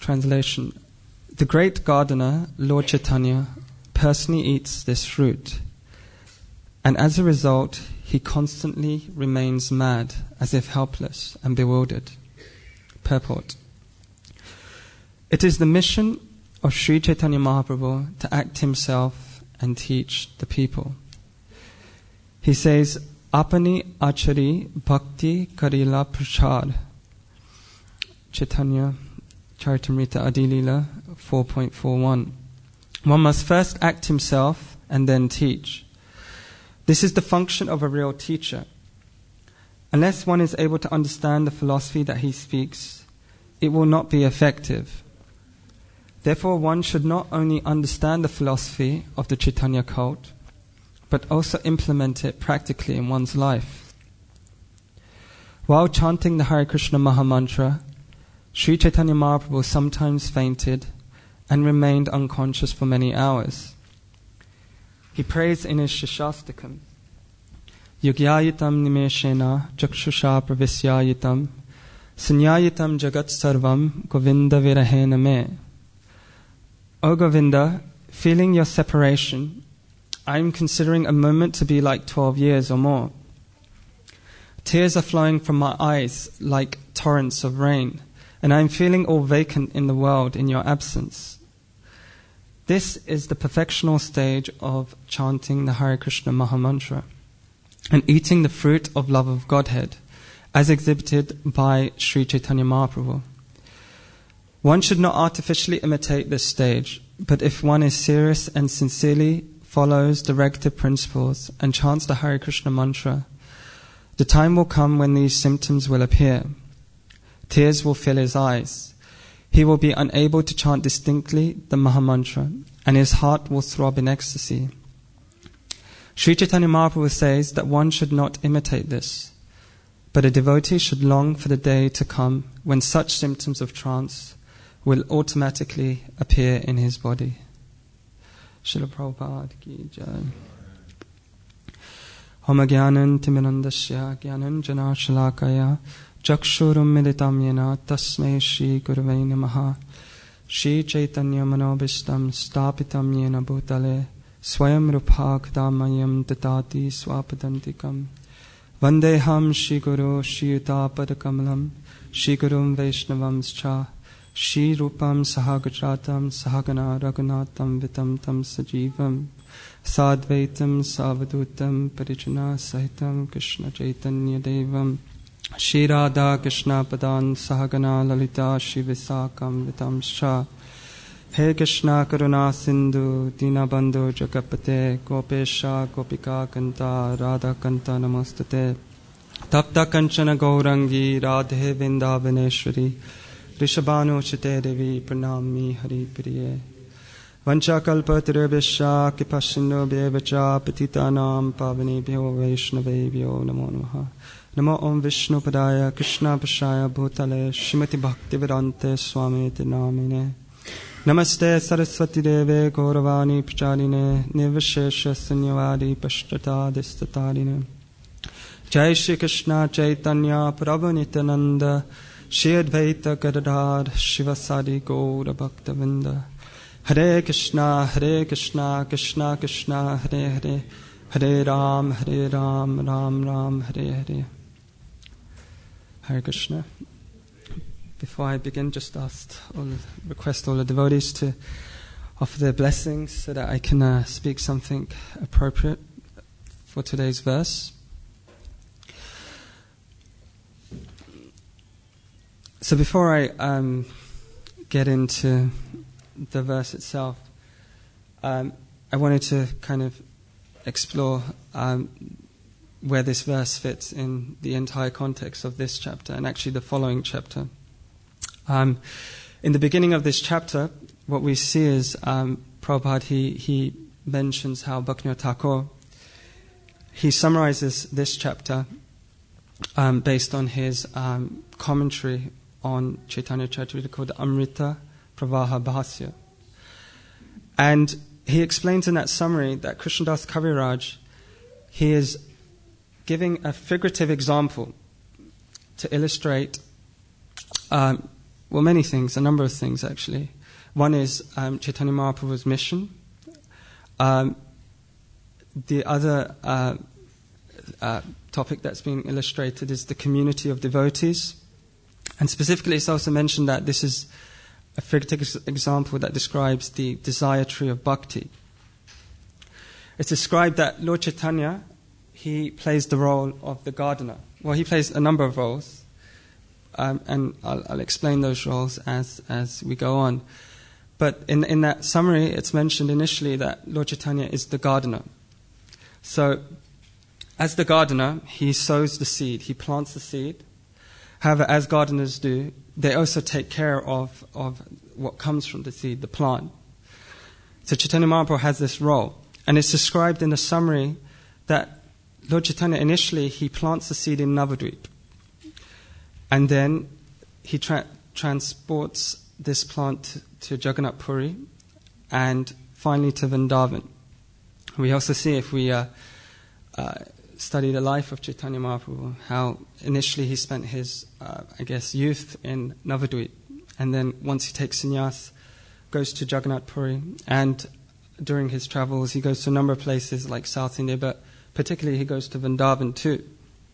Translation. The great gardener, Lord Chaitanya, personally eats this fruit, and as a result, he constantly remains mad, as if helpless and bewildered. Purport. It is the mission of Sri Chaitanya Mahaprabhu to act himself and teach the people. He says, Apani achari bhakti karila prachar. Chaitanya Charitamrita Adilila 4.41. One must first act himself and then teach. This is the function of a real teacher. Unless one is able to understand the philosophy that he speaks, it will not be effective. Therefore, one should not only understand the philosophy of the Chaitanya cult, but also implement it practically in one's life. While chanting the Hare Krishna Mahamantra, Sri Chaitanya Mahaprabhu sometimes fainted and remained unconscious for many hours. He prays in his Shashastakam, Yugyayitam nimeshena chakshusha pravisyayitam sanyayitam jagat sarvam govinda virahena me. O Govinda, feeling your separation, I am considering a moment to be like 12 years or more. Tears are flowing from my eyes like torrents of rain, and I am feeling all vacant in the world in your absence. This is the perfectional stage of chanting the Hare Krishna Mahamantra and eating the fruit of love of Godhead, as exhibited by Sri Chaitanya Mahaprabhu. One should not artificially imitate this stage, but if one is serious and sincerely follows directive principles and chants the Hare Krishna mantra, the time will come when these symptoms will appear. Tears will fill his eyes. He will be unable to chant distinctly the Mahamantra, and his heart will throb in ecstasy. Sri Chaitanya Mahaprabhu says that one should not imitate this, but a devotee should long for the day to come when such symptoms of trance will automatically appear in his body. Srila Prabhupada ki jai. Homa Gyanan Timirandasya Gyanan Jana Shalakaya Chakshurum Militam Yena Tasmai Shri Guruvai Namaha. Shri Chaitanya Manobishtam Stapitam Yena Bhutale Swayam Rupa Kadamayam Tatati Swapadantikam. Vandeham Shri Guru Shri Yuta Padakamalam Shri Gurum Vaishnavamscha Shri Rupam Sahagajatam Sahagana Raghunatam Vitam Tam Sajivam Sadvaitam Savadutam Parijana Sahitam Krishna Chaitanya Devam Shri Radha Krishna Padan Sahagana Lalita Shri Visakam Vitam Shah. He Krishna Karuna Sindhu Dinabandhu Jagapate Gopesha Gopika Kanta Radha Kanta Namastate Tapta Kanchana Gaurangi Radhe Vindavaneshwari Rishabhanu Chite Devi Pranami Hari Priye Vancha Kalpatarabhisha Kipashindo Bevacha Patitanam Pavanebhyo Vaishnavebhyo Namo Namaha. Namo Om Vishnu Padaya Krishna Pashaya Bhutale Shrimati Bhaktivedanta Swami Namine. Namaste Saraswati Deve Gauravani Pracharine Nivashesha Sunyavadi Pashtata Distatarine. Jai Shri Krishna Chaitanya Prabhu Nityananda Shri Advaita Gadadhar Shivasadi Gaura Bhaktavinda. Hare Krishna Krishna Krishna Hare Hare Hare Ram Ram Ram Hare Hare. Hare Krishna. Before I begin, just request all the devotees to offer their blessings so that I can speak something appropriate for today's verse. So before I get into the verse itself, I wanted to kind of explore where this verse fits in the entire context of this chapter and actually the following chapter. In the beginning of this chapter, what we see is Prabhupada, he mentions how Bhaktivinoda Thakur, he summarizes this chapter based on his commentary on Chaitanya Charitamrita called Amrita Pravaha Bhasya. And he explains in that summary that Krishnadas Kaviraj, he is giving a figurative example to illustrate many things, a number of things actually. One is Chaitanya Mahaprabhu's mission. The other topic that's being illustrated is the community of devotees. And specifically, it's also mentioned that this is a figurative example that describes the desire tree of bhakti. It's described that Lord Chaitanya, he plays the role of the gardener. Well, he plays a number of roles, and I'll explain those roles as we go on. But in that summary, it's mentioned initially that Lord Chaitanya is the gardener. So, as the gardener, he sows the seed, he plants the seed. However, as gardeners do, they also take care of what comes from the seed, the plant. So Chaitanya Mahaprabhu has this role. And it's described in the summary that Lord Chaitanya initially, he plants the seed in Navadvip. And then he transports this plant to Jagannath Puri and finally to Vrindavan. We also see, if we study the life of Chaitanya Mahaprabhu, how initially he spent his, youth in Navadvip, and then once he takes sannyas, goes to Jagannath Puri, and during his travels he goes to a number of places like South India, but particularly he goes to Vrindavan too.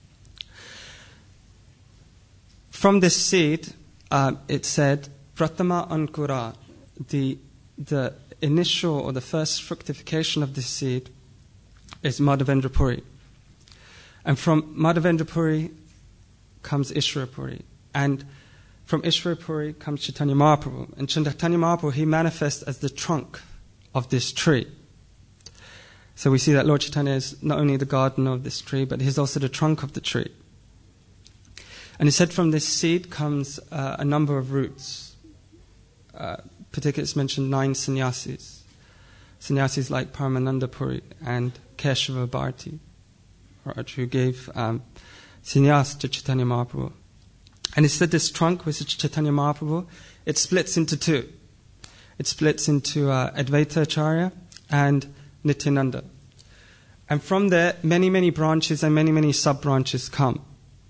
From this seed, it said, Pratama Ankura, the initial or the first fructification of this seed is Madhavendra Puri. And from Madhavendra Puri comes Ishvara Puri. And from Ishvara Puri comes Chaitanya Mahaprabhu. And Chaitanya Mahaprabhu, he manifests as the trunk of this tree. So we see that Lord Chaitanya is not only the gardener of this tree, but he's also the trunk of the tree. And he said from this seed comes a number of roots. Particularly it's mentioned 9 sannyasis. Sannyasis like Paramananda Puri and Keshava Bharati, who gave sannyas to Chaitanya Mahaprabhu. And he said this trunk, which is Chaitanya Mahaprabhu, it splits into 2. It splits into Advaita Acharya and Nityananda. And from there, many, many branches and many, many sub-branches come.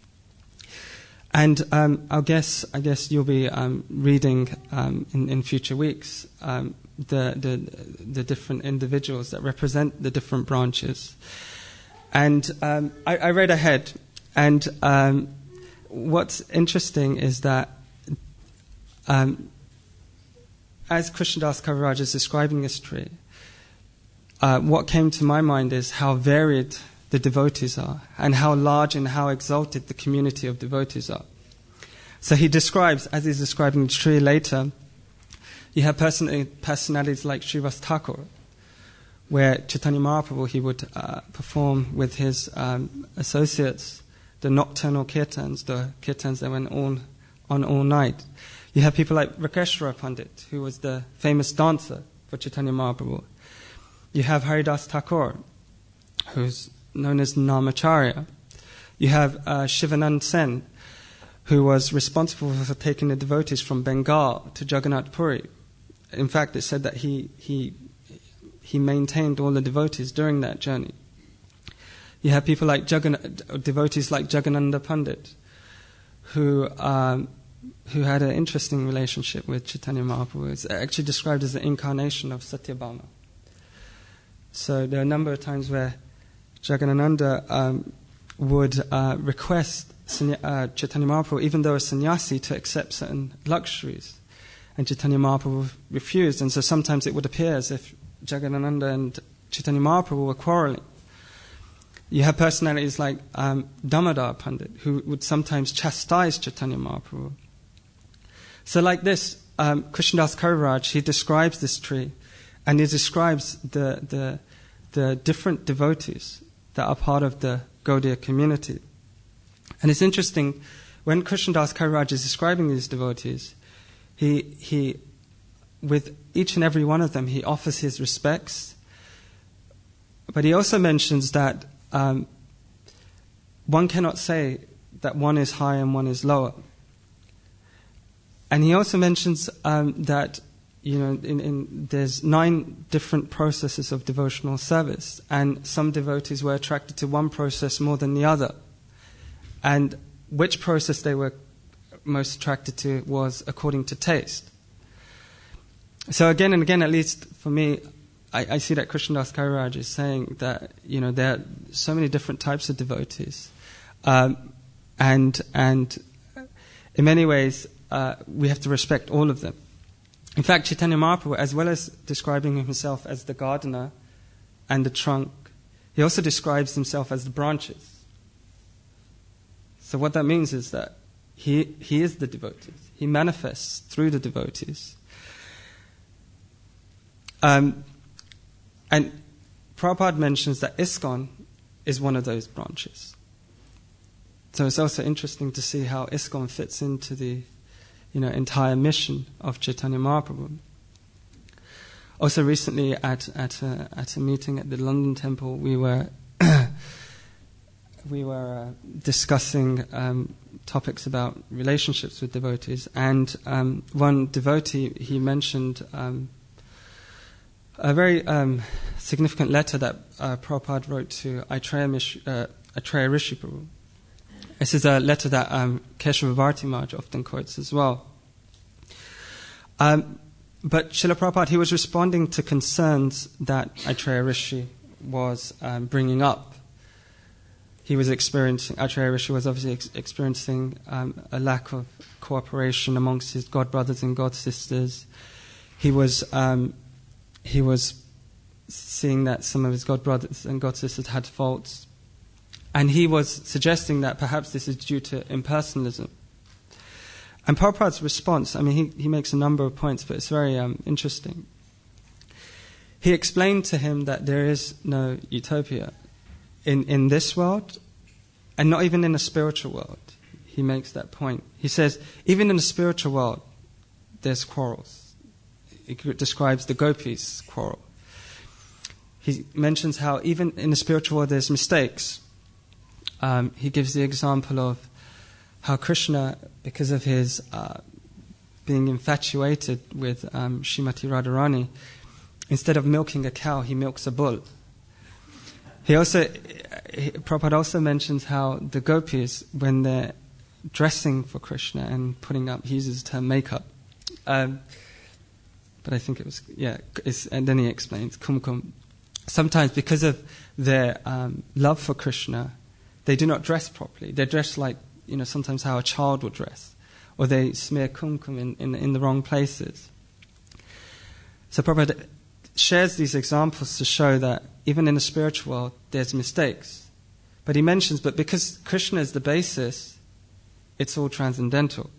And I guess you'll be reading in future weeks the different individuals that represent the different branches. And I read ahead, and what's interesting is that as Krishnadas Kaviraj is describing this tree, what came to my mind is how varied the devotees are, and how large and how exalted the community of devotees are. So he describes, as he's describing the tree later, you have personalities like Srivas Thakur, where Chaitanya Mahaprabhu, he would perform with his associates the nocturnal kirtans, the kirtans that went on all night. You have people like Rakeshwara Pandit, who was the famous dancer for Chaitanya Mahaprabhu. You have Haridas Thakur, who's known as Namacharya. You have Shivanand Sen, who was responsible for taking the devotees from Bengal to Jagannath Puri. In fact, it said that he maintained all the devotees during that journey. You have people like devotees like Jagannanda Pandit, who had an interesting relationship with Chaitanya Mahaprabhu. It's actually described as the incarnation of Satyabhama. So there are a number of times where Jagannananda would request Chaitanya Mahaprabhu, even though a sannyasi, to accept certain luxuries. And Chaitanya Mahaprabhu refused, and so sometimes it would appear as if Jagannananda and Chaitanya Mahaprabhu were quarreling. You have personalities like Damodar Pandit, who would sometimes chastise Chaitanya Mahaprabhu. So like this, Krishnadas Kaviraj, he describes this tree, and he describes the different devotees that are part of the Gaudiya community. And it's interesting, when Krishnadas Kaviraj is describing these devotees, he with each and every one of them, he offers his respects, but he also mentions that one cannot say that one is high and one is lower. And he also mentions that there's 9 different processes of devotional service, and some devotees were attracted to one process more than the other. And which process they were most attracted to was according to taste. So again and again, at least for me, I see that Krishnadas Kaviraj is saying that, there are so many different types of devotees. And in many ways, we have to respect all of them. In fact, Chaitanya Mahaprabhu, as well as describing himself as the gardener and the trunk, he also describes himself as the branches. So what that means is that he is the devotees. He manifests through the devotees. And Prabhupada mentions that ISKCON is one of those branches. So it's also interesting to see how ISKCON fits into the entire mission of Chaitanya Mahaprabhu. Also recently at a meeting at the London Temple, we were discussing topics about relationships with devotees, and one devotee, he mentioned a very significant letter that Prabhupada wrote to Aitreya Rishi Prabhu. This is a letter that Keshava Bharati Maharaj often quotes as well. But Srila Prabhupada, he was responding to concerns that Aitreya Rishi was bringing up. Aitreya Rishi was obviously experiencing a lack of cooperation amongst his god brothers and god sisters. He was seeing that some of his god brothers and god sisters had faults. And he was suggesting that perhaps this is due to impersonalism. And Prabhupada's response, he makes a number of points, but it's very interesting. He explained to him that there is no utopia in this world, and not even in a spiritual world. He makes that point. He says, even in the spiritual world, there's quarrels. He describes the gopis' quarrel. He mentions how even in the spiritual world there's mistakes. He gives the example of how Krishna, because of his being infatuated with Srimati Radharani, instead of milking a cow, he milks a bull. Prabhupada also mentions how the gopis, when they're dressing for Krishna and putting up, he uses the term makeup. But I think it was, and then he explains, kumkum. Sometimes because of their love for Krishna, they do not dress properly. They dress like, sometimes how a child would dress. Or they smear kumkum in the wrong places. So Prabhupada shares these examples to show that even in the spiritual world, there's mistakes. But he mentions, but because Krishna is the basis, it's all transcendental.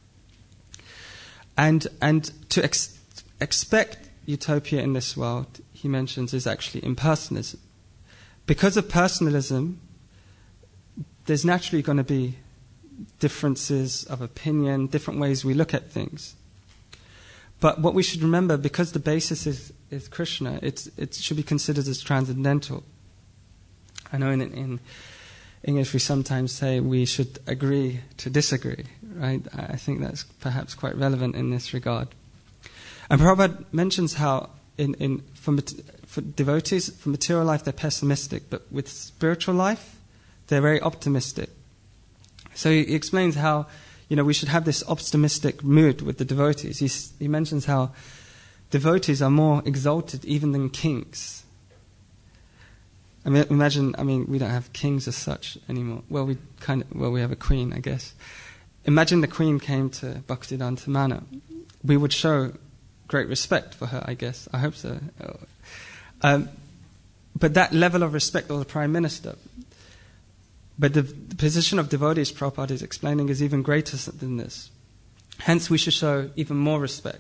And to expect utopia in this world, he mentions, is actually impersonalism. Because of personalism, there's naturally going to be differences of opinion, different ways we look at things. But what we should remember, because the basis is Krishna, it should be considered as transcendental. I know in English we sometimes say we should agree to disagree, right? I think that's perhaps quite relevant in this regard. And Prabhupada mentions how for devotees, for material life they're pessimistic, but with spiritual life they're very optimistic. So he explains how we should have this optimistic mood with the devotees. He mentions how devotees are more exalted even than kings. Imagine, we don't have kings as such anymore. Well, we have a queen, I guess. Imagine the queen came to Bhaktivedanta Manor. We would show great respect for her, I guess. I hope so. But that level of respect, or the Prime Minister. But the position of devotees, Prabhupada is explaining, is even greater than this. Hence, we should show even more respect.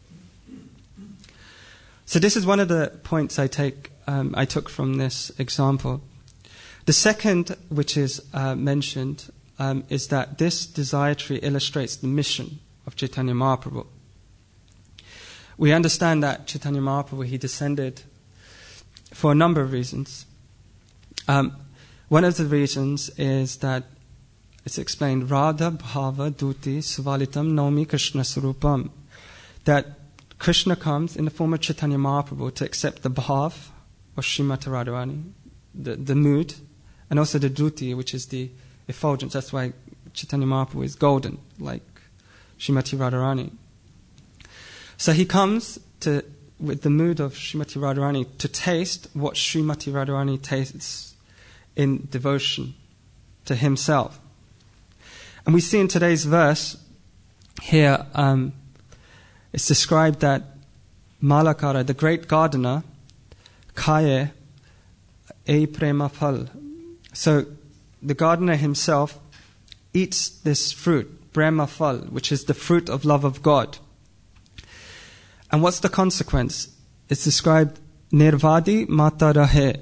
So this is one of the points I took from this example. The second, which is mentioned, is that this desire tree illustrates the mission of Chaitanya Mahaprabhu. We understand that Chaitanya Mahaprabhu, he descended for a number of reasons. One of the reasons is that it's explained, Radha Bhava Duti Suvalitam Naumi Krishna Sarupam, that Krishna comes in the form of Chaitanya Mahaprabhu to accept the bhav, or Srimati Radharani, the mood, and also the duti, which is the effulgence. That's why Chaitanya Mahaprabhu is golden, like Srimati Radharani. So he comes with the mood of Srimati Radharani to taste what Srimati Radharani tastes in devotion to himself. And we see in today's verse here, it's described that Malakara, the great gardener, Kaye e prema phal. So the gardener himself eats this fruit, prema phal, which is the fruit of love of God. And what's the consequence? It's described nirvadi mata rahe.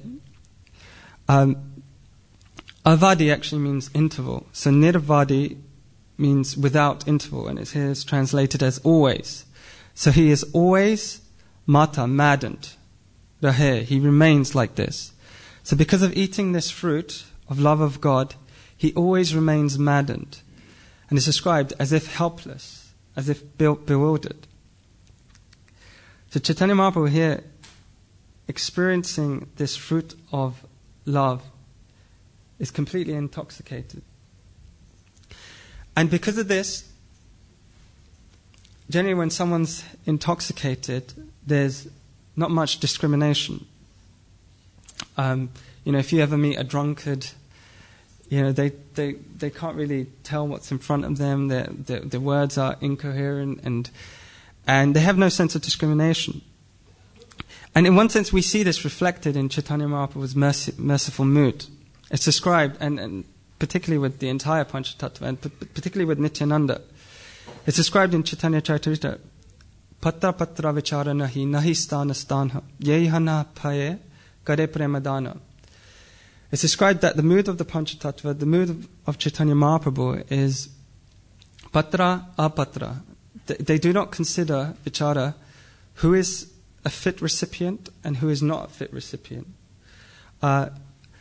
Avadi actually means interval. So nirvadi means without interval, and here is translated as always. So he is always mata, maddened. Rahe, he remains like this. So because of eating this fruit of love of God, he always remains maddened. And is described as if helpless, as if bewildered. So Chaitanya Mahaprabhu here, experiencing this fruit of love, is completely intoxicated. And because of this, generally when someone's intoxicated, there's not much discrimination. If you ever meet a drunkard, they can't really tell what's in front of them. Their words are incoherent and they have no sense of discrimination. And in one sense, we see this reflected in Chaitanya Mahaprabhu's merciful mood. It's described, and particularly with the entire Panchatattva, and particularly with Nityananda. It's described in Chaitanya Charitamrita, Patra patra vichara nahi stana stana, yehana paye kare premadana. It's described that the mood of the Panchatattva, the mood of Chaitanya Mahaprabhu is patra apatra. They do not consider vichara who is a fit recipient and who is not a fit recipient. Nahi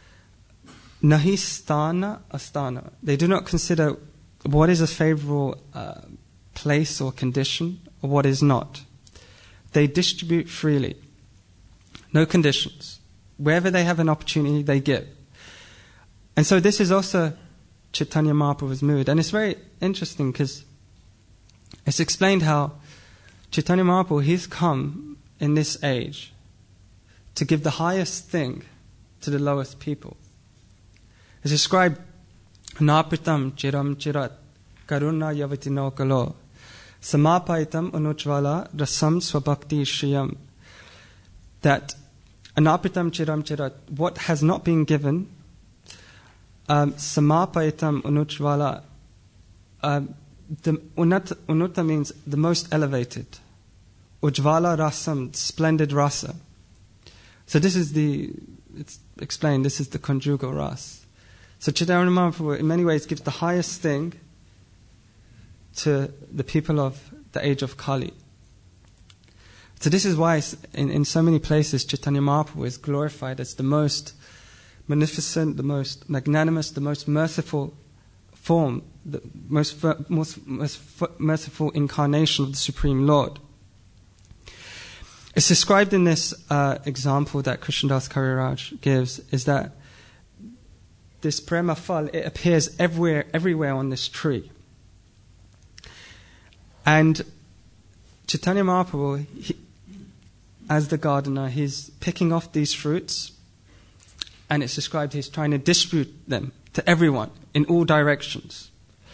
stana astana. They do not consider what is a favorable place or condition or what is not. They distribute freely. No conditions. Wherever they have an opportunity, they give. And so this is also Chaitanya Mahaprabhu's mood. And it's very interesting because it's explained how Chaitanya Mahaprabhu, he's come in this age to give the highest thing to the lowest people. It's described, Napritam chiram chirat karuna yavatino kalo samapaitam anuchvala rasam swabhakti shriyam. That anapritam chiram chirat, what has not been given, samapaitam anuchvala, the unnata means the most elevated. Ujvala rasam, splendid rasa. So this is it's explained, this is the conjugal ras. So Chaitanya Mahaprabhu in many ways gives the highest thing to the people of the age of Kali. So this is why in so many places Chaitanya Mahaprabhu is glorified as the most magnificent, the most magnanimous, the most merciful form, the most merciful incarnation of the Supreme Lord. It's described in this example that Krishnadas Kaviraj gives, is that this prema phal, it appears everywhere on this tree. And Chaitanya Mahaprabhu, as the gardener, he's picking off these fruits, and it's described he's trying to distribute them to everyone in all directions.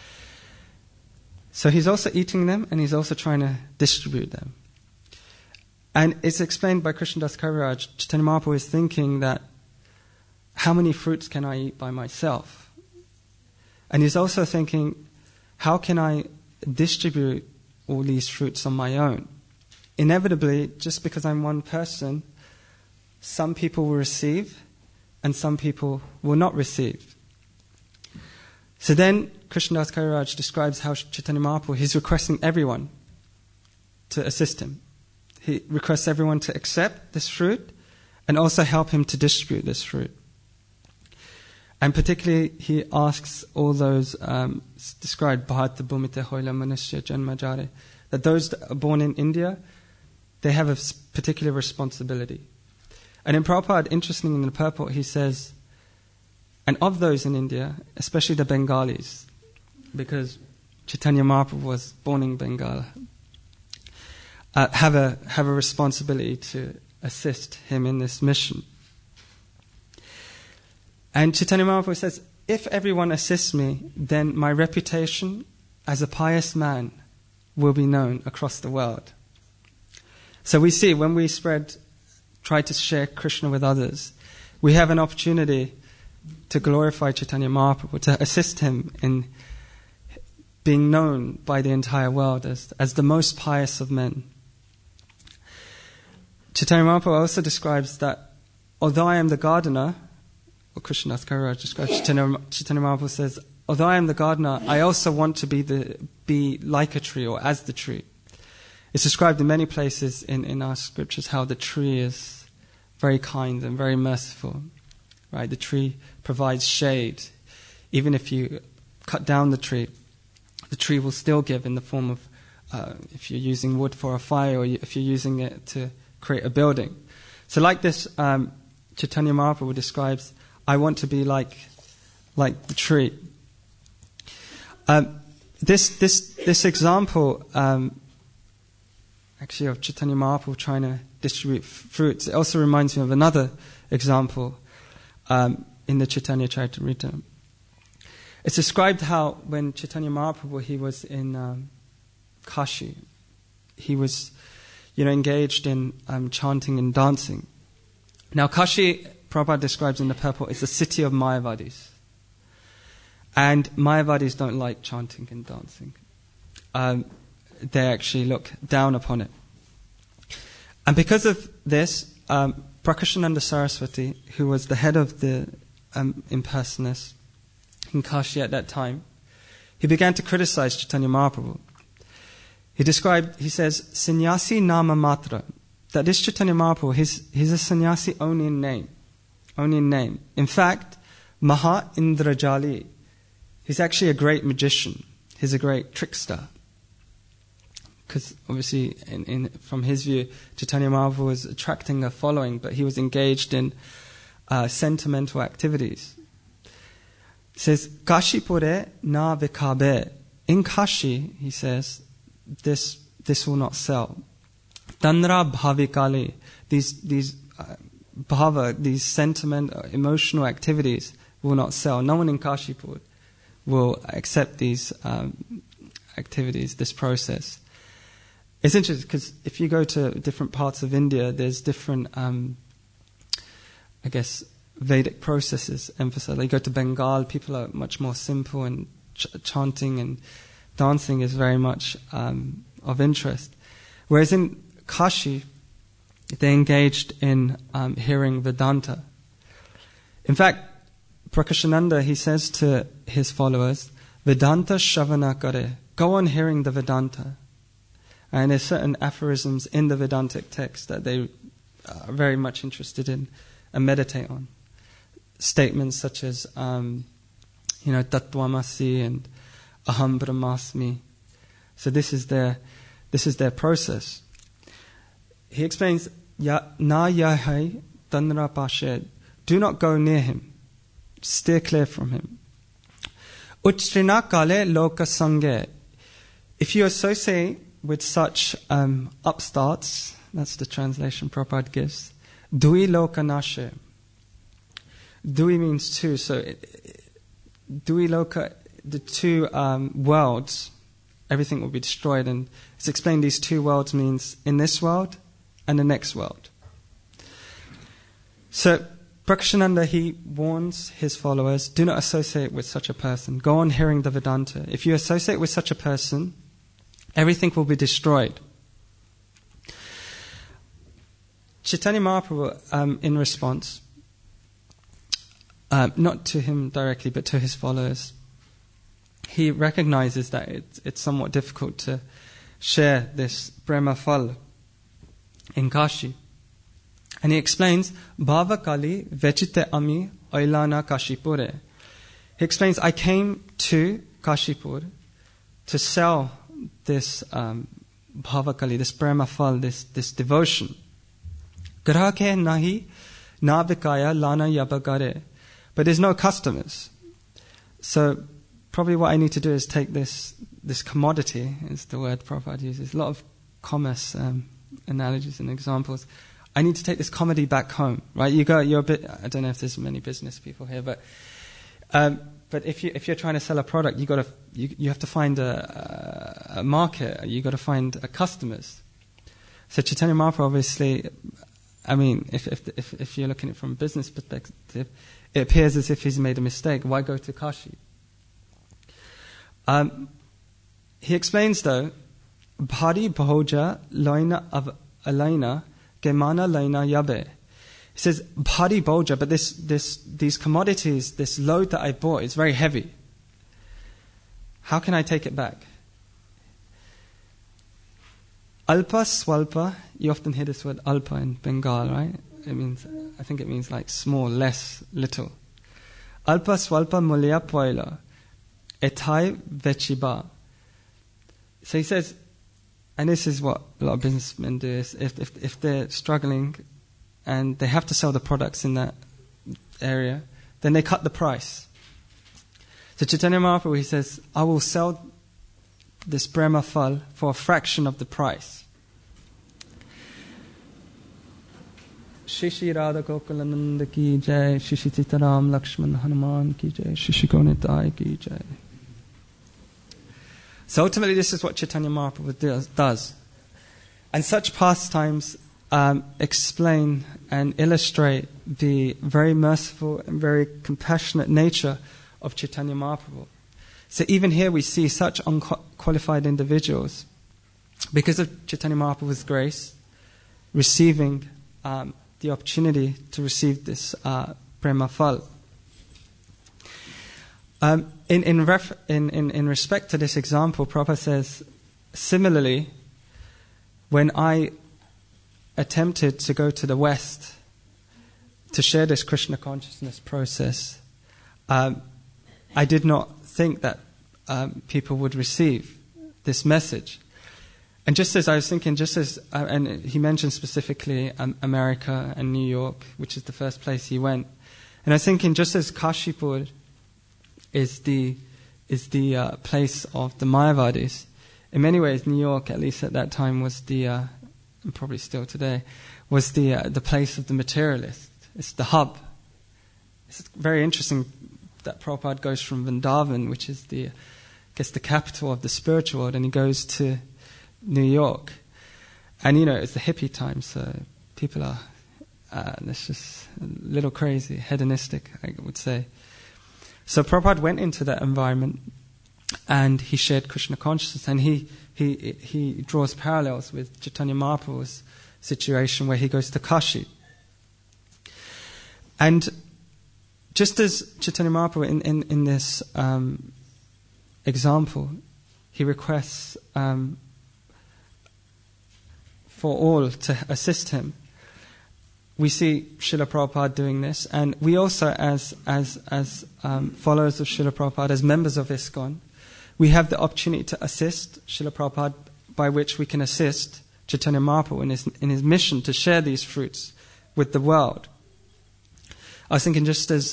So he's also eating them, and he's also trying to distribute them. And it's explained by Krishnadas Kaviraj, Chaitanya Mahaprabhu is thinking that, how many fruits can I eat by myself? And he's also thinking, how can I distribute all these fruits on my own? Inevitably, just because I'm one person, some people will receive and some people will not receive. So then Krishnadas Kaviraj describes how Chaitanya Mahaprabhu, he's requesting everyone to assist him. He requests everyone to accept this fruit and also help him to distribute this fruit. And particularly, he asks all those described, Bharata Bhumite Hoila Manusya Janmajare, that those that are born in India, they have a particular responsibility. And in Prabhupada, interestingly in the purport, he says, and of those in India, especially the Bengalis, because Chaitanya Mahaprabhu was born in Bengal, have a responsibility to assist him in this mission. And Chaitanya Mahaprabhu says, if everyone assists me, then my reputation as a pious man will be known across the world. So we see when we try to share Krishna with others, we have an opportunity to glorify Chaitanya Mahaprabhu, to assist him in being known by the entire world as the most pious of men. Chaitanya Mahaprabhu also describes that although I am the gardener, or Krishnadas Kaviraj describes, Chaitanya Mahaprabhu says, although I am the gardener, I also want to be like a tree or as the tree. It's described in many places in our scriptures how the tree is very kind and very merciful. Right? The tree provides shade. Even if you cut down the tree will still give in the form of, if you're using wood for a fire or if you're using it to create a building. So like this, Chaitanya Mahaprabhu describes, I want to be like the tree. This example, actually of Chaitanya Mahaprabhu trying to distribute fruits, it also reminds me of another example in the Chaitanya Charitamrita. It's described how when Chaitanya Mahaprabhu, he was in Kashi, he was engaged in chanting and dancing. Now Kashi, Prabhupada describes in the purport, is the city of Mayavadis. And Mayavadis don't like chanting and dancing. They actually look down upon it. And because of this, Prakashananda Saraswati, who was the head of the impersonalists in Kashi at that time, he began to criticize Chaitanya Mahaprabhu. He says, Sannyasi Nama Matra, that this Chaitanya Mahaprabhu, he's a sannyasi only in name. Only in name. In fact, Maha Indrajali, he's actually a great magician. He's a great trickster. Because obviously, from his view, Chaitanya Mahaprabhu was attracting a following, but he was engaged in sentimental activities. He says, Kashipure na vikabe. In Kashi, he says, this will not sell. Tanra bhavikali, these bhava, these sentiment, emotional activities will not sell. No one in Kashipur will accept these activities, this process. It's interesting because if you go to different parts of India, there's different, Vedic processes emphasized. Like you go to Bengal, people are much more simple and chanting and dancing is very much of interest. Whereas in Kashi, they engaged in hearing Vedanta. In fact, Prakashananda, he says to his followers, Vedanta Shavana Kare, go on hearing the Vedanta. And there's certain aphorisms in the Vedantic text that they are very much interested in and meditate on. Statements such as, Tattvamasi and Aham Brahmasmi. So this is their process. He explains, Na yahai tanra pashed. Do not go near him. Steer clear from him. Uchtrina kale loka sange. If you associate with such upstarts, that's the translation Prabhupada gives, Dui loka nashe. Dui means two, so Dui loka, the two worlds, everything will be destroyed. And it's explained these two worlds means in this world and the next world. So Prakashananda, he warns his followers, do not associate with such a person. Go on hearing the Vedanta. If you associate with such a person, everything will be destroyed. Chaitanya Mahaprabhu, in response, not to him directly, but to his followers, he recognizes that it's somewhat difficult to share this Prema Phal in Kashi. And he explains, Bhava Kali Vechite Ami Oilana Kashipure. He explains, I came to Kashipur to sell this Bhava Kali, this Prema Phal, this devotion. Grahake nahi na vikaya lana yabagare. But there's no customers. So probably what I need to do is take this this commodity is the word Prabhupada uses. A lot of commerce analogies and examples. I need to take this commodity back home, right? You're a bit. I don't know if there's many business people here, but if you're trying to sell a product, you have to find a market. You got to find customers. So Chaitanya Mahaprabhu, obviously, I mean, if you're looking at it from a business perspective, it appears as if he's made a mistake. Why go to Kashi? He explains though, Bhari Bhoja Loina Alaina Gemana Laina Yabe. He says, Bhari Bhoja, but these commodities, this load that I bought is very heavy. How can I take it back? Alpa Swalpa, you often hear this word Alpa in Bengal, right? I think it means like small, less, little. Alpa Swalpa Mulya Poila, Etai Vechiba. So he says, and this is what a lot of businessmen do, is if they're struggling and they have to sell the products in that area, then they cut the price. So Chaitanya Mahaprabhu, he says, I will sell this Brahma Phal for a fraction of the price. Shishi Radha Gokulananda ki jai, Shishi Sitaram Lakshman Hanuman ki jai, Shishi Gonitai ki jai. So ultimately this is what Chaitanya Mahaprabhu does. And such pastimes explain and illustrate the very merciful and very compassionate nature of Chaitanya Mahaprabhu. So even here we see such unqualified individuals, because of Chaitanya Mahaprabhu's grace, receiving the opportunity to receive this Prema Phal. In respect to this example, Prabhupada says, similarly, when I attempted to go to the West to share this Krishna consciousness process, I did not think that people would receive this message. And just as I was thinking, and he mentioned specifically America and New York, which is the first place he went. And I was thinking, just as Kashipur is the place of the Mayavadis, in many ways New York, at least at that time, was and probably still today, was the place of the materialist. It's the hub. It's very interesting that Prabhupada goes from Vrindavan, which is the capital of the spiritual world, and he goes to New York. And it's the hippie time, so people are it's just a little crazy, hedonistic, I would say. So Prabhupada went into that environment and he shared Krishna consciousness, and he draws parallels with Chaitanya Mahaprabhu's situation where he goes to Kashi. And just as Chaitanya Mahaprabhu in this example, he requests for all to assist him. We see Srila Prabhupada doing this, and we also, as followers of Srila Prabhupada, as members of ISKCON, we have the opportunity to assist Srila Prabhupada, by which we can assist Chaitanya Mahaprabhu in his mission to share these fruits with the world. I was thinking, just as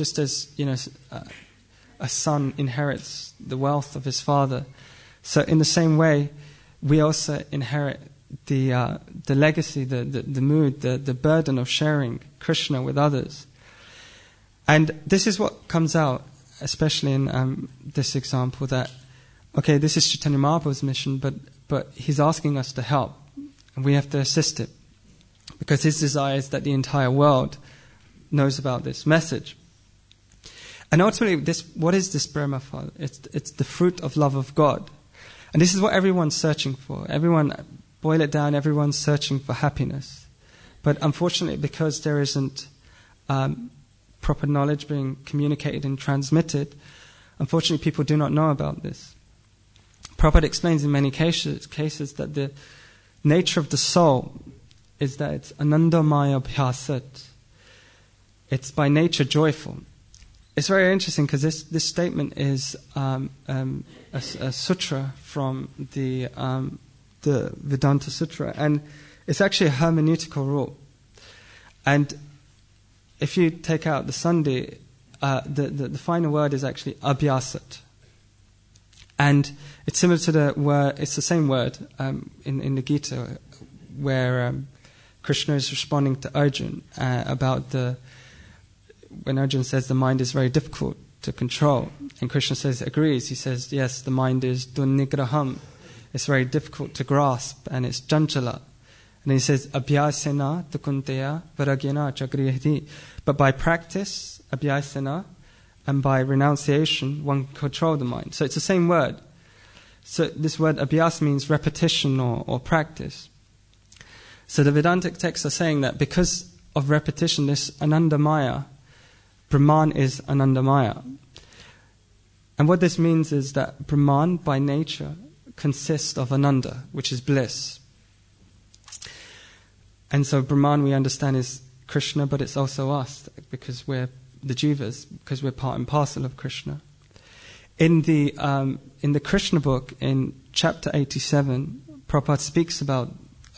a son inherits the wealth of his father, so in the same way, we also inherit the legacy, the mood, the burden of sharing Krishna with others. And this is what comes out, especially in this example, that, okay, this is Chaitanya Mahaprabhu's mission, but he's asking us to help, and we have to assist it, because his desire is that the entire world knows about this message. And ultimately, what is this Brahma Phal? It's the fruit of love of God. And this is what everyone's searching for. Boil it down, everyone's searching for happiness. But unfortunately, because there isn't proper knowledge being communicated and transmitted, unfortunately people do not know about this. Prabhupada explains in many cases that the nature of the soul is that it's anandamaya bhyasat. It's by nature joyful. It's very interesting because this statement is a sutra from the Vedanta Sutra, and it's actually a hermeneutical rule. And if you take out the sandhi, the final word is actually abhyasat. And it's similar to the word, it's the same word in the Gita where Krishna is responding to Arjun about when Arjun says the mind is very difficult to control. And Krishna agrees. He says, yes, the mind is dunigraham. It's very difficult to grasp and it's chanchala. And he says, abhyasena tukunteya varagyena chagrihati. But by practice, abhyasena, and by renunciation, one can control the mind. So it's the same word. So this word abhyas means repetition or practice. So the Vedantic texts are saying that because of repetition, this Anandamaya, Brahman is Anandamaya. And what this means is that Brahman, by nature, consists of Ananda, which is bliss. And so Brahman, we understand, is Krishna, but it's also us, because we're the jivas, because we're part and parcel of Krishna. In the Krishna book, in chapter 87, Prabhupada speaks about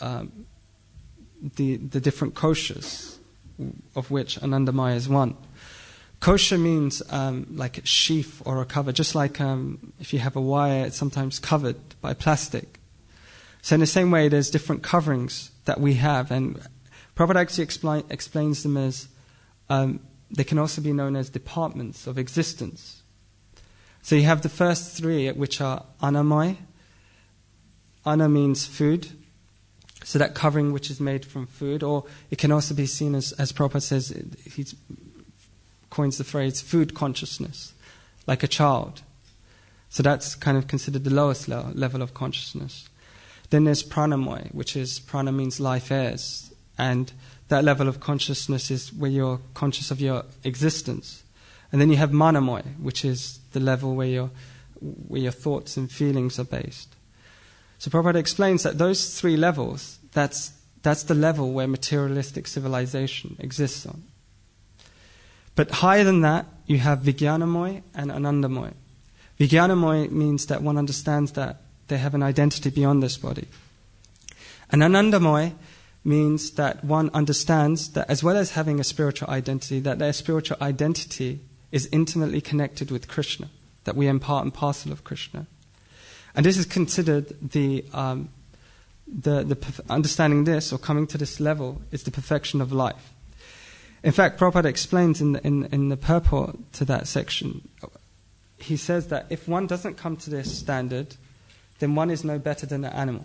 the different koshas, of which Anandamaya is one. Kosha means like a sheath or a cover, just like if you have a wire, it's sometimes covered by plastic. So in the same way, there's different coverings that we have, and Prabhupada actually explains them as they can also be known as departments of existence. So you have the first three, which are Annamaya. Anna means food, so that covering which is made from food, or it can also be seen as Prabhupada says, he coins the phrase food consciousness, like a child. So that's kind of considered the lowest level of consciousness. Then there's Pranamaya, which is, prana means life airs, and that level of consciousness is where you're conscious of your existence. And then you have Manamaya, which is the level where your thoughts and feelings are based. So Prabhupada explains that those three levels, that's the level where materialistic civilization exists on. But higher than that, you have Vijnanamoy and Anandamoy. Vijnanamoy means that one understands that they have an identity beyond this body. And Anandamoy means that one understands that as well as having a spiritual identity, that their spiritual identity is intimately connected with Krishna, that we are part and parcel of Krishna. And this is considered the understanding this, or coming to this level, is the perfection of life. In fact, Prabhupada explains in the purport to that section, he says that if one doesn't come to this standard, then one is no better than an animal.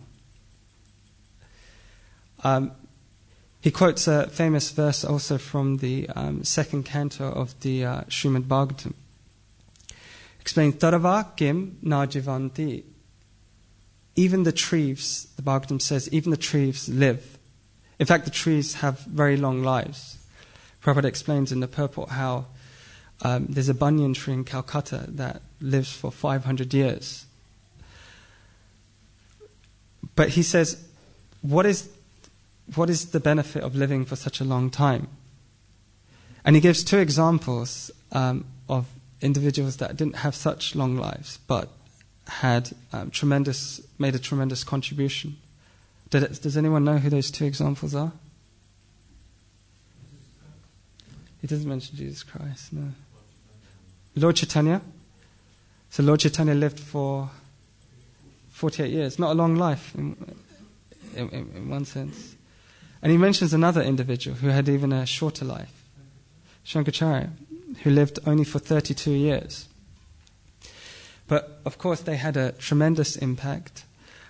He quotes a famous verse also from the second canto of the Srimad Bhagavatam. Explains, Tarava kim na jivanti. Even the trees, the Bhagavatam says, even the trees live. In fact, the trees have very long lives. Prabhupada explains in the purport how there's a banyan tree in Calcutta that lives for 500 years. But he says, what is the benefit of living for such a long time? And he gives two examples of individuals that didn't have such long lives, but had made a tremendous contribution. Does anyone know who those two examples are? He doesn't mention Jesus Christ, no. Lord Chaitanya. So Lord Chaitanya lived for 48 years, not a long life in one sense. And he mentions another individual who had even a shorter life, Shankaracharya, who lived only for 32 years. But of course they had a tremendous impact.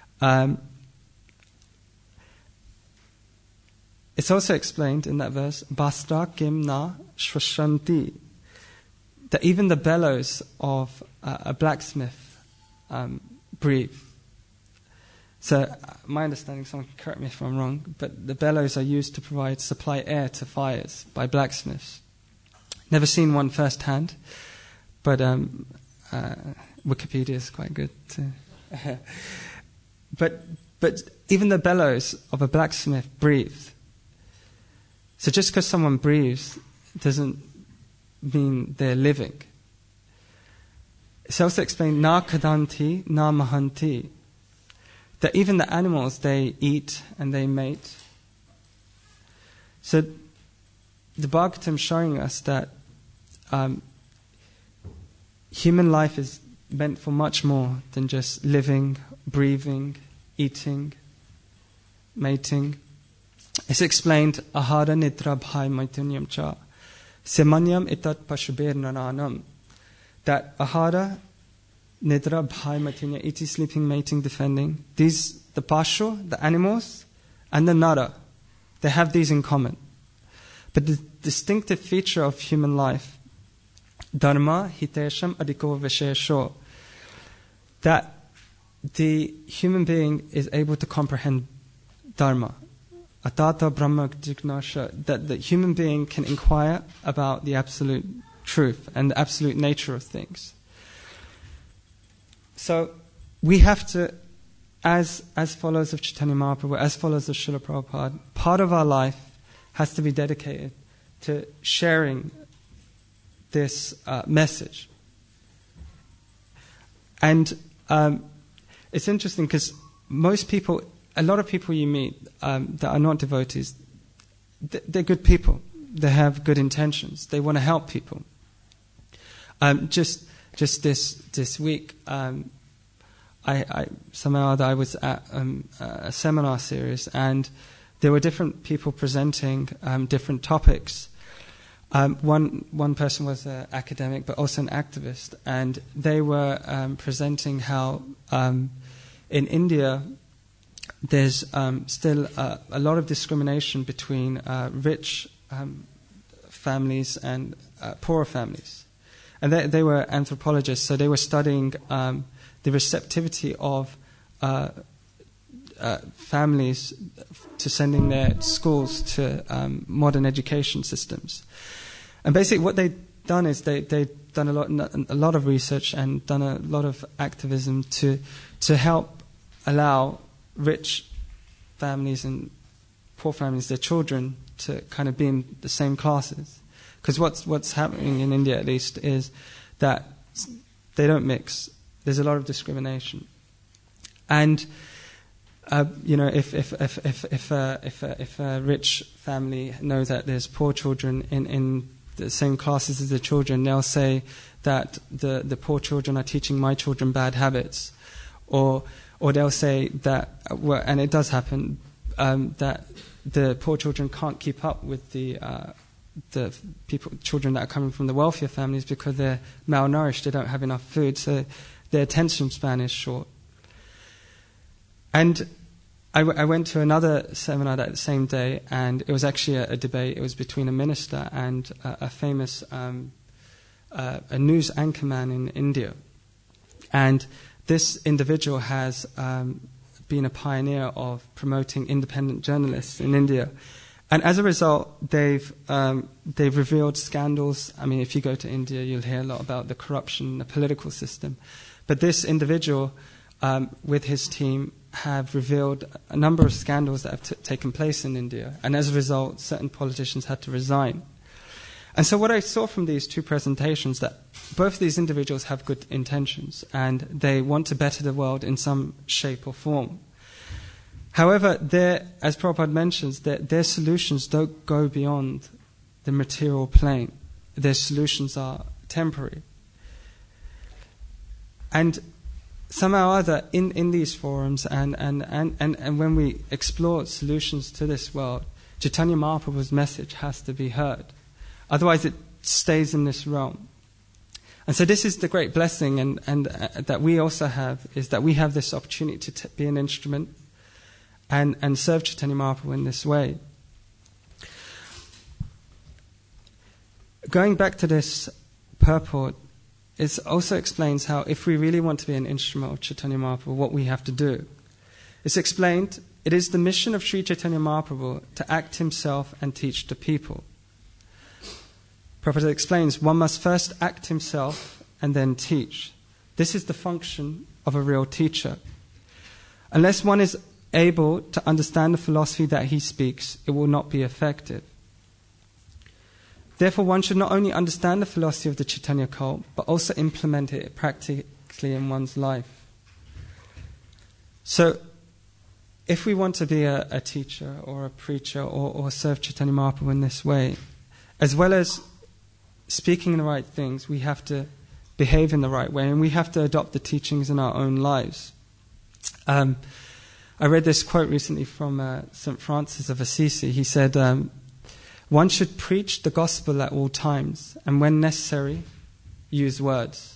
It's also explained in that verse, Bastra kim na shvashanti, that even the bellows of a blacksmith breathe. So my understanding, someone can correct me if I'm wrong, but the bellows are used to supply air to fires by blacksmiths. Never seen one firsthand, but Wikipedia is quite good too. But even the bellows of a blacksmith breathe. So just because someone breathes doesn't mean they're living. It's also explained, na kadanti, na mahanti, that even the animals, they eat and they mate. So the Bhagavatam showing us that human life is meant for much more than just living, breathing, eating, mating. It's explained, ahara nidra bhai maitunyam cha, semanyam itat pashubir naranam, that ahara, nidra bhai maitunya, eating, sleeping, mating, defending, these, the pashu, the animals, and the nara, they have these in common. But the distinctive feature of human life, dharma hitesham adiko vishesho, that the human being is able to comprehend dharma, atata brahma jignasha, that the human being can inquire about the absolute truth and the absolute nature of things. So we have to, as followers of Chaitanya Mahaprabhu, as followers of Srila Prabhupada, part of our life has to be dedicated to sharing this message. And it's interesting because a lot of people you meet that are not devotees, they're good people. They have good intentions. They want to help people. Just this week, somehow I was at a seminar series, and there were different people presenting different topics. One person was an academic, but also an activist, and they were presenting how in India there's still a lot of discrimination between rich families and poorer families. And they were anthropologists, so they were studying the receptivity of families to sending their schools to modern education systems. And basically what they've done is they've done a lot of research and done a lot of activism to help allow rich families and poor families, their children, to kind of be in the same classes. Because what's happening in India, at least, is that they don't mix. There's a lot of discrimination, and if a rich family know that there's poor children in the same classes as the children, they'll say that the poor children are teaching my children bad habits, or they'll say that, and it does happen, that the poor children can't keep up with the children that are coming from the wealthier families because they're malnourished, they don't have enough food, so their attention span is short. And I went to another seminar that same day, and it was actually a debate. It was between a minister and a famous a news anchorman in India. And this individual has been a pioneer of promoting independent journalists in India. And as a result, they've revealed scandals. I mean, if you go to India, you'll hear a lot about the corruption in the political system. But this individual, with his team, have revealed a number of scandals that have taken place in India. And as a result, certain politicians had to resign. And so what I saw from these two presentations, that both of these individuals have good intentions and they want to better the world in some shape or form. However, as Prabhupada mentions, their solutions don't go beyond the material plane. Their solutions are temporary. And somehow or other, in these forums and when we explore solutions to this world, Chaitanya Mahaprabhu's message has to be heard. Otherwise it stays in this realm. And so this is the great blessing and that we also have, is that we have this opportunity to be an instrument and serve Chaitanya Mahaprabhu in this way. Going back to this purport, it also explains how if we really want to be an instrument of Chaitanya Mahaprabhu, what we have to do. It's explained, it is the mission of Sri Chaitanya Mahaprabhu to act himself and teach the people. Prabhupada explains, one must first act himself and then teach. This is the function of a real teacher. Unless one is able to understand the philosophy that he speaks, it will not be effective. Therefore, one should not only understand the philosophy of the Chaitanya cult, but also implement it practically in one's life. So, if we want to be a teacher or a preacher or serve Chaitanya Mahaprabhu in this way, as well as speaking the right things, we have to behave in the right way, and we have to adopt the teachings in our own lives. I read this quote recently from St. Francis of Assisi. He said, one should preach the gospel at all times, and when necessary, use words.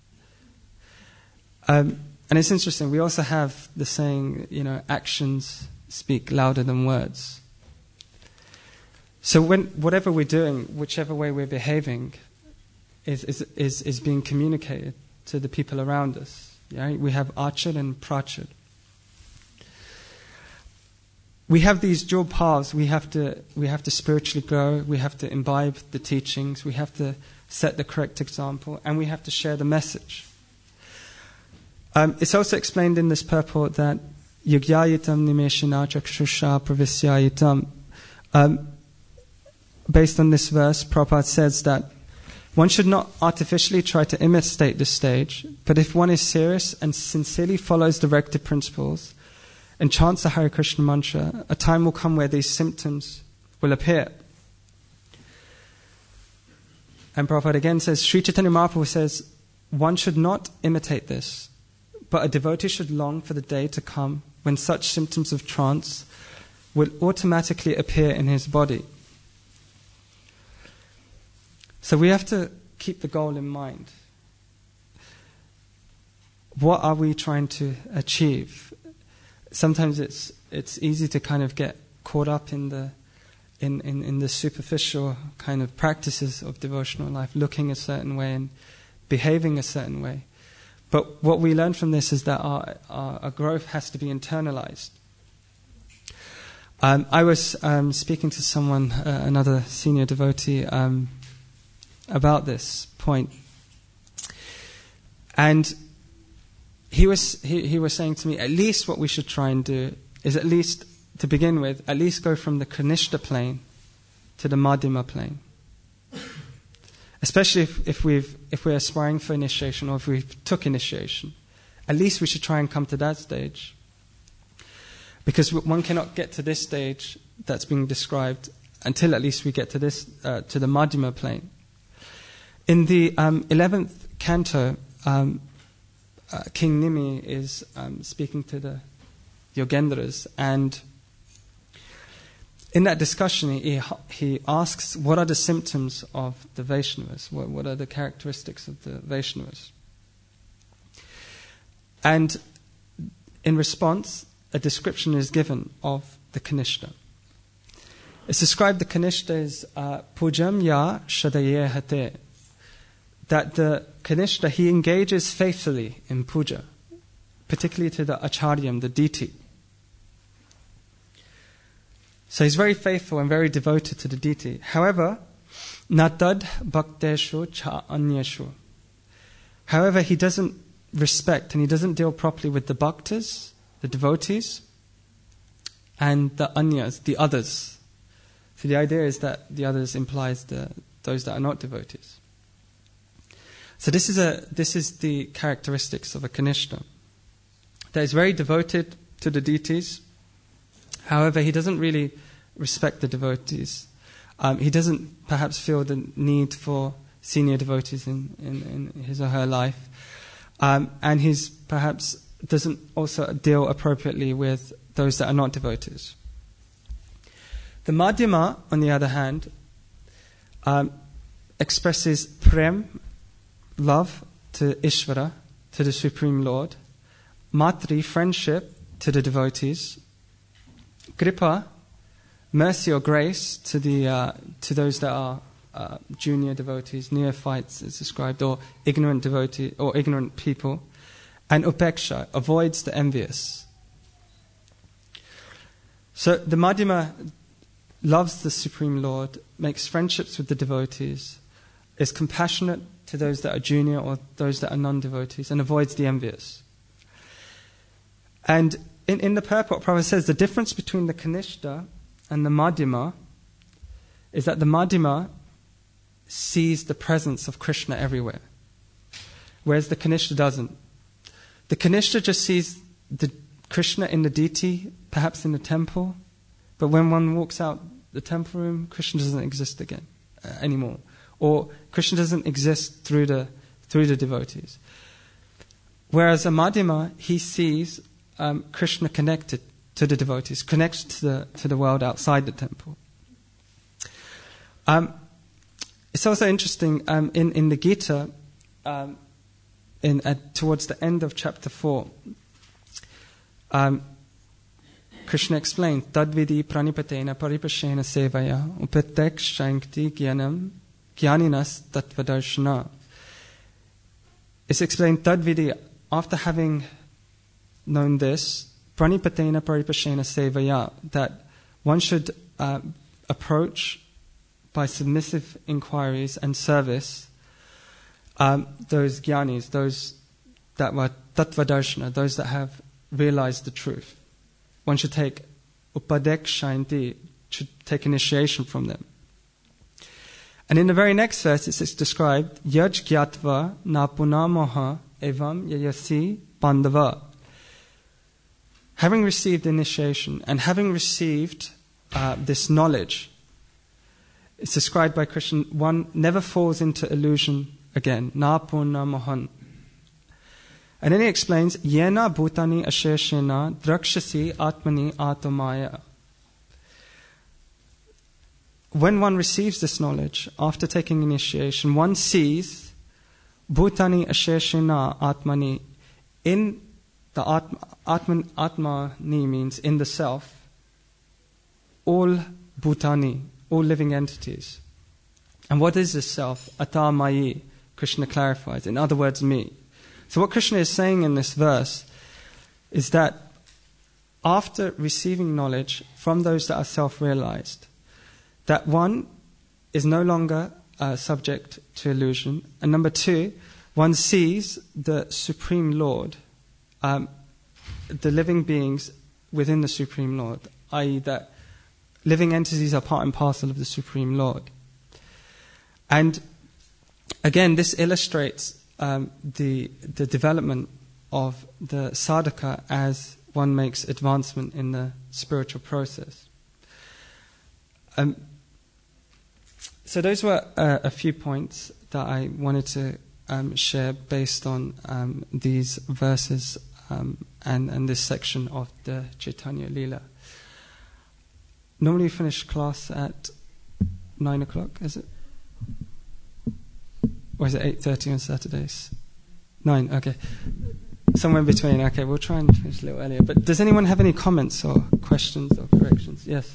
And it's interesting, we also have the saying, actions speak louder than words. So whatever we're doing, whichever way we're behaving, is being communicated to the people around us. Yeah? We have Achar and Prachar. We have these dual paths. We have to spiritually grow. We have to imbibe the teachings. We have to set the correct example, and we have to share the message. It's also explained in this purport that Yugyayitam Nimeshina Chakshusha Pravisyayitam. Based on this verse, Prabhupada says that one should not artificially try to imitate this stage, but if one is serious and sincerely follows directive principles and chants the Hare Krishna mantra, a time will come where these symptoms will appear. And Prabhupada again says, Sri Chaitanya Mahaprabhu says, one should not imitate this, but a devotee should long for the day to come when such symptoms of trance will automatically appear in his body. So we have to keep the goal in mind. What are we trying to achieve? Sometimes it's easy to kind of get caught up in the superficial kind of practices of devotional life, looking a certain way and behaving a certain way. But what we learn from this is that our growth has to be internalized. I was speaking to someone, another senior devotee, about this point, and he was saying to me, at least what we should try and do is, at least to begin with, at least go from the Kanishta plane to the Madhyama plane. Especially if we're aspiring for initiation, or if we took initiation, at least we should try and come to that stage, because one cannot get to this stage that's being described until at least we get to this to the Madhyama plane. In the 11th canto, King Nimi is speaking to the Yogendras, and in that discussion he asks, what are the symptoms of the Vaishnavas? What are the characteristics of the Vaishnavas? And in response, a description is given of the Kanishta. It's described, the Kanishta is Pujam Ya Shadaye Hate, that the Kanishta, he engages faithfully in puja, particularly to the Acharyam, the deity. So he's very faithful and very devoted to the deity. However, natad bhakteshu cha anyeshu. However, he doesn't respect and he doesn't deal properly with the bhaktas, the devotees, and the anyas, the others. So the idea is that the others implies those that are not devotees. So this is the characteristics of a Kanishta. That is very devoted to the deities. However, he doesn't really respect the devotees. He doesn't perhaps feel the need for senior devotees in his or her life. And he's perhaps doesn't also deal appropriately with those that are not devotees. The Madhyama, on the other hand, expresses prem, love to Ishvara, to the Supreme Lord, matri, friendship to the devotees, kripa, mercy or grace to those that are junior devotees, neophytes as described, or ignorant devotee or ignorant people, and upeksha, avoids the envious. So the Madhyama loves the Supreme Lord, makes friendships with the devotees, is compassionate to those that are junior or those that are non-devotees, and avoids the envious. And in the purport, Prabhupada says the difference between the Kanishta and the Madhyama is that the Madhyama sees the presence of Krishna everywhere, whereas the Kanishta doesn't. The Kanishta just sees the Krishna in the deity, perhaps in the temple, but when one walks out the temple room, Krishna doesn't exist again anymore. Or Krishna doesn't exist through through the devotees. Whereas a Madhyama, he sees Krishna connected to the devotees, connected to the world outside the temple. It's also interesting in the Gita, towards the end of chapter 4, Krishna explains, Tadvidi pranipatena paripashena sevaya upatek shankti gyaninas tattvadarshana. It's explained, Tadvidi, after having known this, pranipatena paripashena sevaya, that one should approach by submissive inquiries and service those jnanis, those that were tattvadarshana, those that have realized the truth. One should take upadek shainti, should take initiation from them. And in the very next verse it's described, Yaj gyatva na punamoha evam yayasi pandava. Having received initiation and having received this knowledge, it's described by Krishna, one never falls into illusion again. Na punamohan. And then he explains, Yena bhutani asheshena drakshasi atmani atomaya. When one receives this knowledge, after taking initiation, one sees bhutani asheshena atmani. In the atmani means in the self, all bhutani, all living entities. And what is this self? Ata mayi, Krishna clarifies. In other words, me. So what Krishna is saying in this verse is that after receiving knowledge from those that are self-realized, that one is no longer subject to illusion, and number two, one sees the Supreme Lord, the living beings within the Supreme Lord, i.e. that living entities are part and parcel of the Supreme Lord. And again, this illustrates the development of the sadhaka as one makes advancement in the spiritual process. So those were a few points that I wanted to share based on these verses and this section of the Chaitanya Leela. Normally we finish class at 9 o'clock, is it? Or is it 8:30 on Saturdays? 9, okay. Somewhere in between, okay, we'll try and finish a little earlier. But does anyone have any comments or questions or corrections? Yes?